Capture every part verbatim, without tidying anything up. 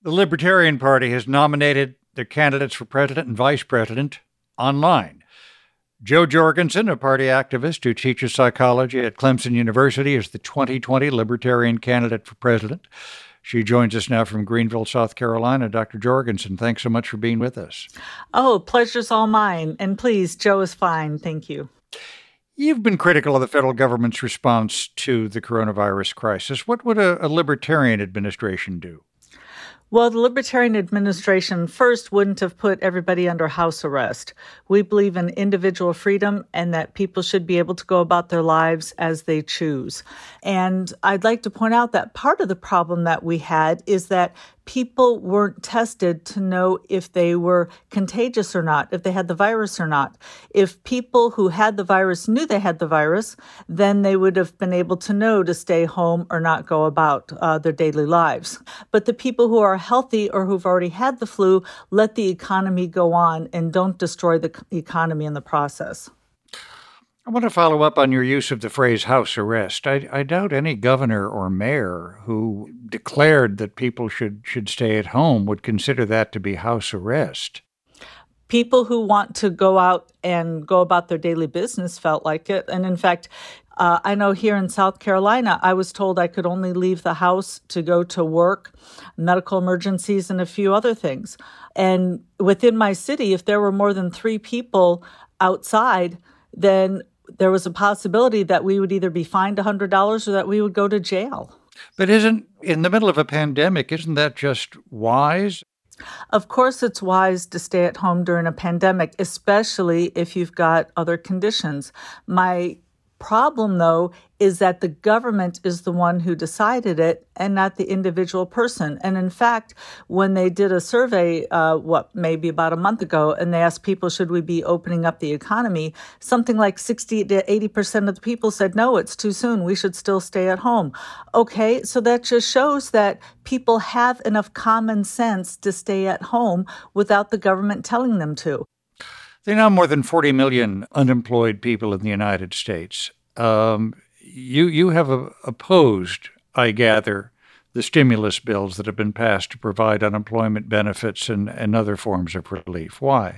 The Libertarian Party has nominated their candidates for president and vice president online. Jo Jorgensen, a party activist who teaches psychology at Clemson University, is the twenty twenty Libertarian candidate for president. She joins us now from Greenville, South Carolina. Doctor Jorgensen, thanks so much for being with us. Oh, pleasure's all mine. And please, Jo is fine. Thank you. You've been critical of the federal government's response to the coronavirus crisis. What would a, a libertarian administration do? Well, the Libertarian administration first wouldn't have put everybody under house arrest. We believe in individual freedom and that people should be able to go about their lives as they choose. And I'd like to point out that part of the problem that we had is that people weren't tested to know if they were contagious or not, if they had the virus or not. If people who had the virus knew they had the virus, then they would have been able to know to stay home or not go about uh, their daily lives. But the people who are healthy or who've already had the flu, let the economy go on and don't destroy the economy in the process. I want to follow up on your use of the phrase house arrest. I, I doubt any governor or mayor who declared that people should, should stay at home would consider that to be house arrest. People who want to go out and go about their daily business felt like it. And in fact, uh, I know here in South Carolina, I was told I could only leave the house to go to work, medical emergencies, and a few other things. And within my city, if there were more than three people outside, then there was a possibility that we would either be fined one hundred dollars or that we would go to jail. But isn't, in the middle of a pandemic, isn't that just wise? Of course, it's wise to stay at home during a pandemic, especially if you've got other conditions. My problem, though, is that the government is the one who decided it and not the individual person. And in fact, when they did a survey, uh, what, maybe about a month ago, and they asked people, should we be opening up the economy? Something like sixty to eighty percent of the people said, no, it's too soon. We should still stay at home. Okay, so that just shows that people have enough common sense to stay at home without the government telling them to. There are now more than forty million unemployed people in the United States. Um, you you have uh, opposed, I gather, the stimulus bills that have been passed to provide unemployment benefits and, and other forms of relief. Why?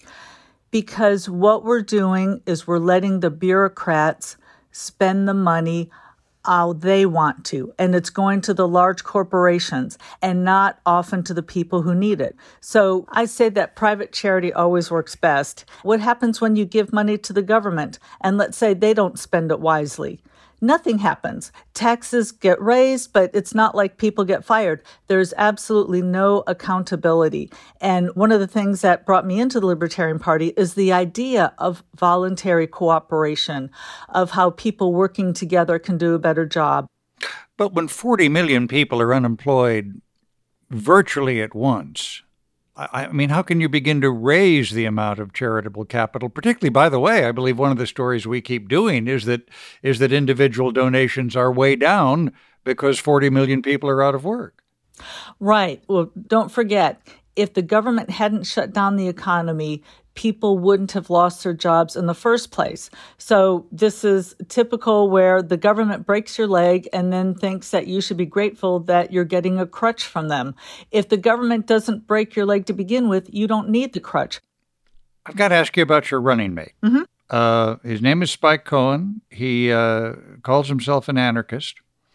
Because what we're doing is we're letting the bureaucrats spend the money how they want to, and it's going to the large corporations and not often to the people who need it. So I say that private charity always works best. What happens when you give money to the government and let's say they don't spend it wisely? Nothing happens. Taxes get raised, but it's not like people get fired. There's absolutely no accountability. And one of the things that brought me into the Libertarian Party is the idea of voluntary cooperation, of how people working together can do a better job. But when forty million people are unemployed virtually at once, I mean, how can you begin to raise the amount of charitable capital? Particularly, by the way, I believe one of the stories we keep doing is that is that individual donations are way down because forty million people are out of work. Right. Well, don't forget, if the government hadn't shut down the economy, people wouldn't have lost their jobs in the first place. So this is typical where the government breaks your leg and then thinks that you should be grateful that you're getting a crutch from them. If the government doesn't break your leg to begin with, you don't need the crutch. I've got to ask you about your running mate. Mm-hmm. Uh, his name is Spike Cohen. He uh, calls himself an anarchist.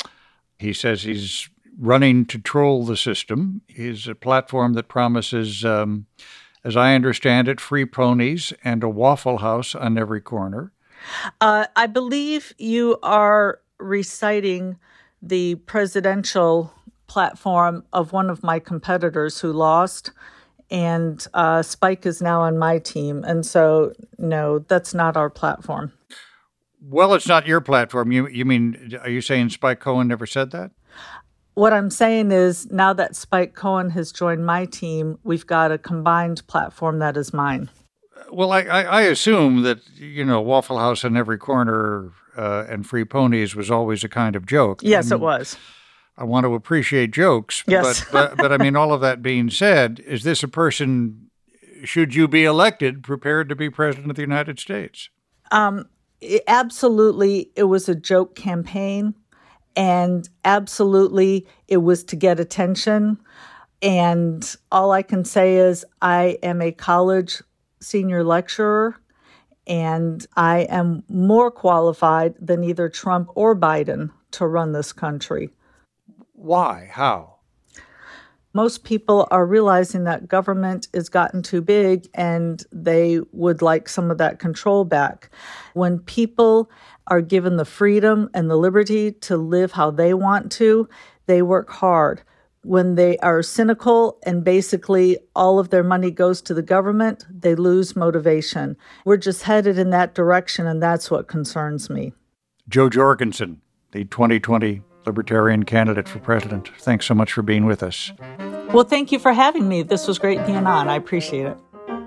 He says he's running to troll the system. He's a platform that promises um, as I understand it, free ponies and a Waffle House on every corner. Uh, I believe you are reciting the presidential platform of one of my competitors who lost, and uh, Spike is now on my team. And so, no, that's not our platform. Well, it's not your platform. You, you mean, are you saying Spike Cohen never said that? What I'm saying is now that Spike Cohen has joined my team, we've got a combined platform that is mine. Well, I, I, I assume that, you know, Waffle House on every corner uh, and free ponies was always a kind of joke. Yes, and it was. I want to appreciate jokes. Yes. But, but, but I mean, all of that being said, is this a person, should you be elected, prepared to be president of the United States? Um, it, absolutely. It was a joke campaign. And absolutely, it was to get attention. And all I can say is I am a college senior lecturer, and I am more qualified than either Trump or Biden to run this country. Why? How? Most people are realizing that government has gotten too big and they would like some of that control back. When people are given the freedom and the liberty to live how they want to, they work hard. When they are cynical and basically all of their money goes to the government, they lose motivation. We're just headed in that direction, and that's what concerns me. Jo Jorgensen, the twenty twenty Libertarian candidate for president. Thanks so much for being with us. Well, thank you for having me. This was great being on. I appreciate it.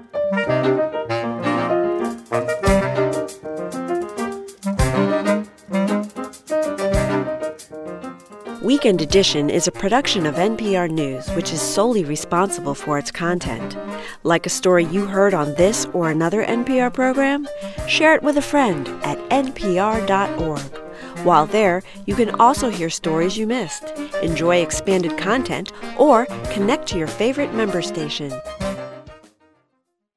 Weekend Edition is a production of N P R News, which is solely responsible for its content. Like a story you heard on this or another N P R program? Share it with a friend at N P R dot org. While there, you can also hear stories you missed, enjoy expanded content, or connect to your favorite member station.